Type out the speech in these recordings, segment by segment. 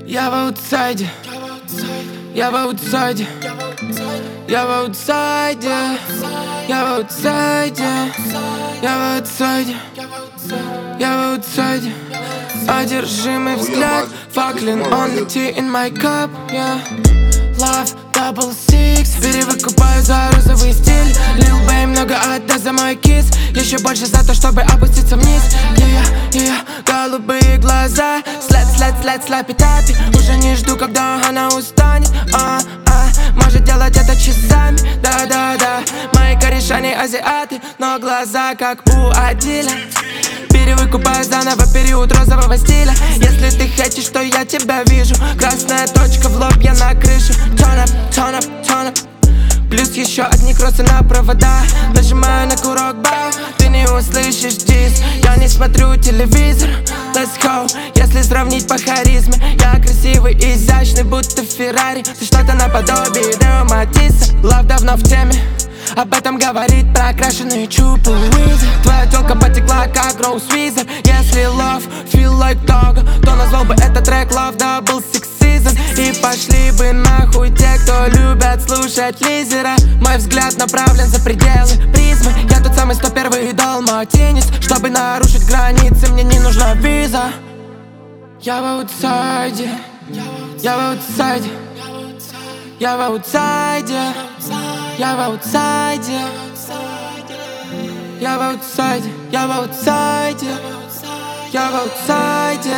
Я в аутсайде, я в аутсайде, я в аутсайде, я в аутсайде, я в аутсайде, я в аутсайде. Одержимый взгляд, факлин, only tea in my cup, yeah. Love, double six, перевыкупаю за розовый стиль. Lil Baby много отдаст за мой кис, еще больше за то, чтобы опуститься вниз. Голубые глаза, слэп-слэп-слэп-слэпи-тапи. Уже не жду, когда она устанет, может делать это часами, да-да-да. Мои кореша не азиаты, но глаза как у Адиля. Перевыкупаю заново период розового стиля. Если ты хочешь, то я тебя вижу. Красная точка в лоб, я на крышу. Turn up, turn up, turn up. Плюс еще одни кроссы на провода. Нажимаю на курок, бау, ты не услышишь дис. Я не смотрю телевизор, let's go. Если сравнить по харизме, я красивый и изящный, будто Феррари. Ты что-то наподобие Део Матисса. Love давно в теме, об этом говорит прокрашенные чупы. Твоя тёлка потекла как Роуз Визер. Если love feel like dog, то назвал бы этот трек Love Double Six Season. И пошли бы нахуй те, кто любят слушать лизера. Мой взгляд направлен за пределы призмы. Я тот самый 101-й далматинец. Чтобы нарушить границы, мне не нужна виза. Я в аутсайде, я в аутсайде, я в аутсайде, я в аутсайде, я в аутсайде, я в аутсайде, я в аутсайде.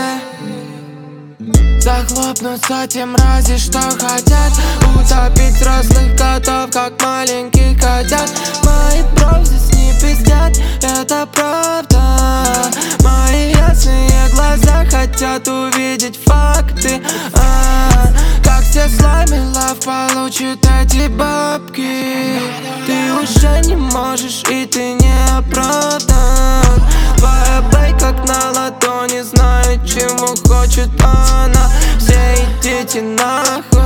Захлопнутся те мрази, что хотят утопить взрослых котов, как маленьких котят. Мои брови здесь не пиздят, это правда. Мои ясные глаза хотят увидеть факты, как все слайми лав получит эти бабки. Ты уже не можешь и ты не оправдан. Твоя бэй как на ладони, знает, чего хочет она. Все идите нахуй.